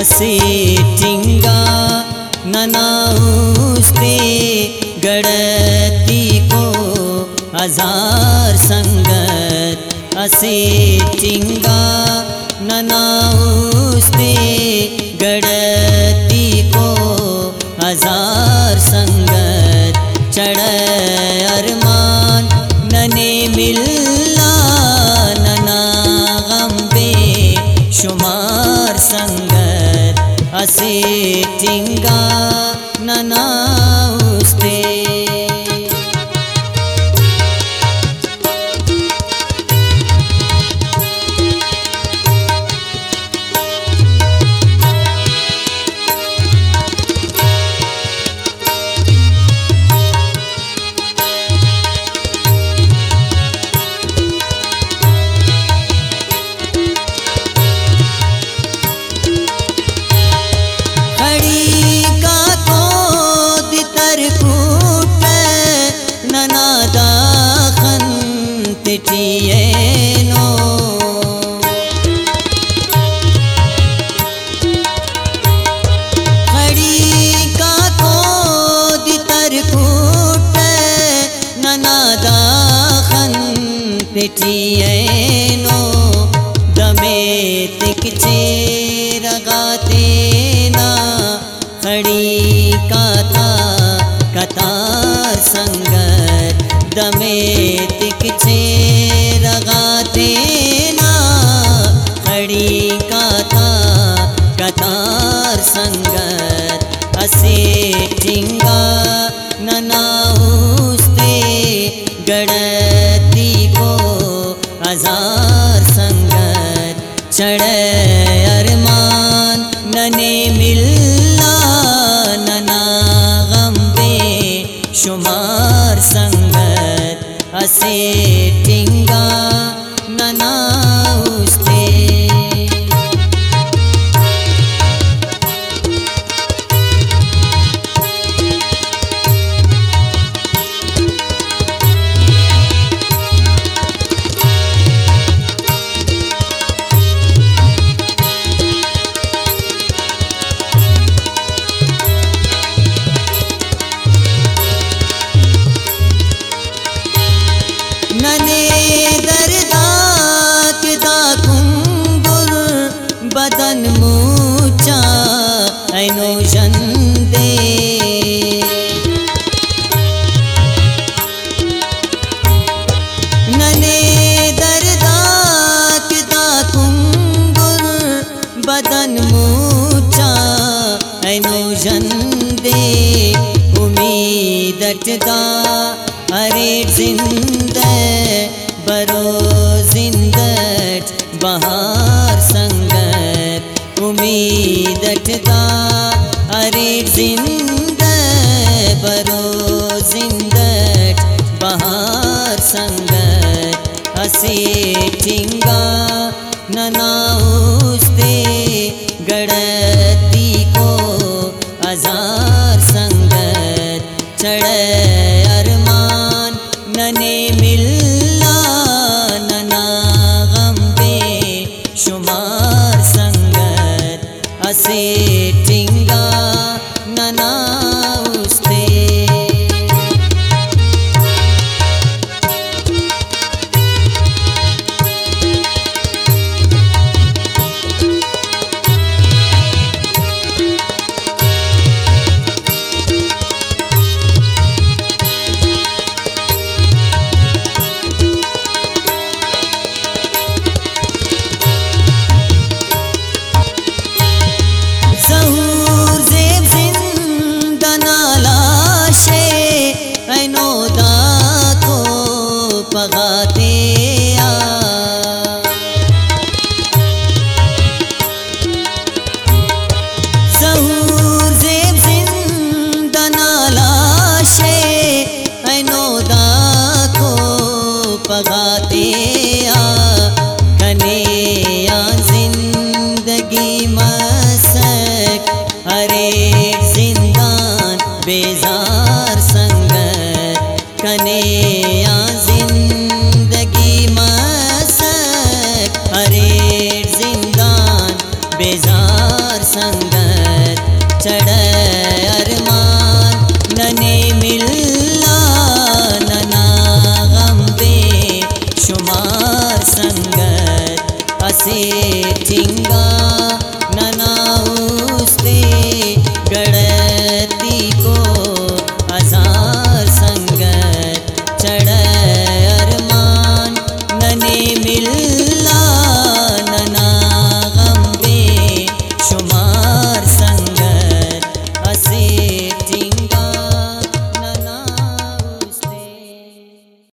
असे टिंगा ननाउस्ते गड़ती को हजार संगत असे टिंगा ननाउस्ते गड़ती को हजार संगत चढ़ अरमान नने मिल्ला नना गम बे शुमार संगत असे टिंगा ननाउस्ते टियेनो खड़ी का कोद तरकूट ननादा खन पिटियेनो दमे तिकचे रगाते ना खड़ी का था कतार संगत दमे तिकचे रगाते ना खड़ी का था कतार संगत असे टिंगा ननाउस्ते गड़ती को हजार संगत चढ़ अरमान नने मिल्ला नना गम बे शुमार संगत असे टिंगा ननाउस्ते नने दर्दाक दा कुंगुर बदन मूचा ऐनो जंदे नने दर्दाक दा कुंगुर बदन मूचा ऐनो जंदे उम्मीदट दा अरे जिंदे बरो जिंदट बहार संगत उम्मीदट दा अरे जिंदे बरो जिंदट बहार संगत असे टिंगा ननाउस्ते गड़ती को हजार संगत चढ़ अरमान नने मिल्ला नना गम बे शुमार संगत असे टिंगा ननाउस्ते पगाते आ ज़हूर ज़ेब ज़िंदना लाशे ऐनोदा को पगाते आ कने आ जिंदगी मसक अरे जिंदान बेजार संगत कने आ जिंदगी मसक अरे जिंदान बेजार संगत चढ़ अरमान नने मिल्ला नना गम बे शुमार संगत असे चिंगा नना उसते गड़ती को हजार संगत चढ़ अरमान नने मिल